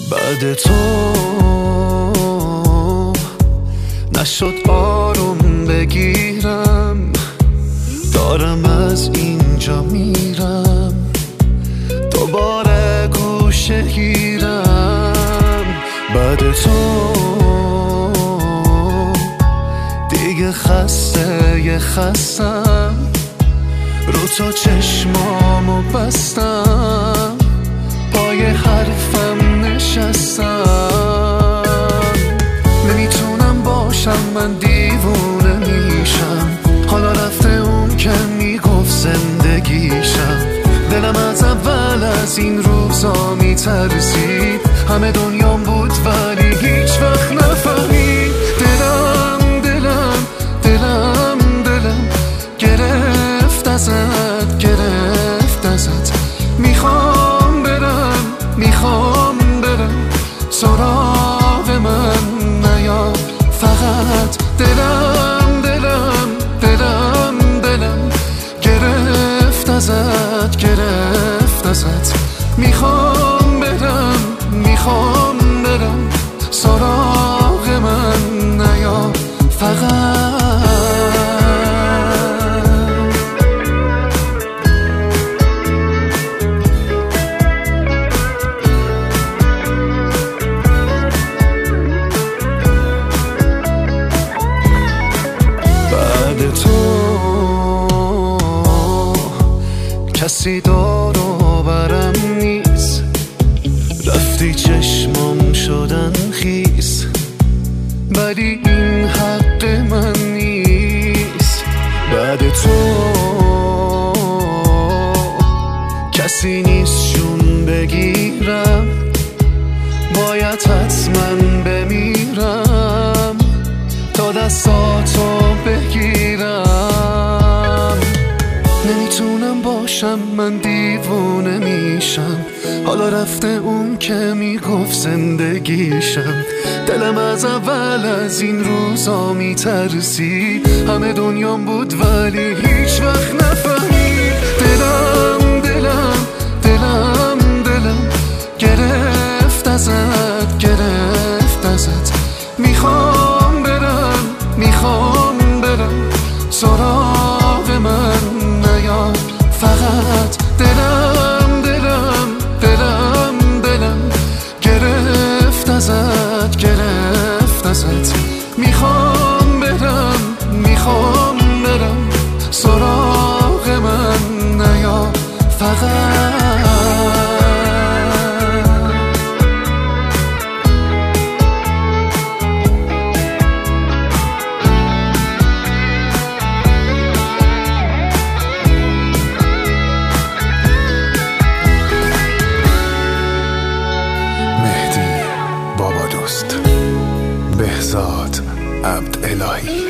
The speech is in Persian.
بعد تو نشد آروم بگیرم، دارم از اینجا میرم، دوباره گوشه گیرم. بعد تو دیگه خستم، رو تو چشمامو بستم، پای حرفم نشستم. نمیتونم باشم، من دیوونه میشم، حالا رفته اون که میگفت زندگیشم. دلم از اول از این روزا میترسید، همه دنیام بود ولی هیچ وقت نفهمید. دلم گرفت ازت، میخوام برم سراغ من نیا فقط. دلم گرفت ازت، میخوام برم سراغ من نیا فقط. کسی دور و برم نیست، رفتی چشمام شدن خیس، ولی این حق من نیست. بعد تو کسی نیست شون بگیرم، باید حتما بمیرم تا دستاتو بگیرم. نمیتونم باشم، من دیوونه میشم، حالا رفته اون که میگفت زندگیشم. دلم از اول از این روزا میترسید، همه دنیام بود ولی هیچ وقت نفهمید. دلم گرفت ازت، میخوام برم سراغ من نیا فقط. دلم گرفت ازت، میخوام برم سراغ من نیا فقط. بهزاد عبدالهی.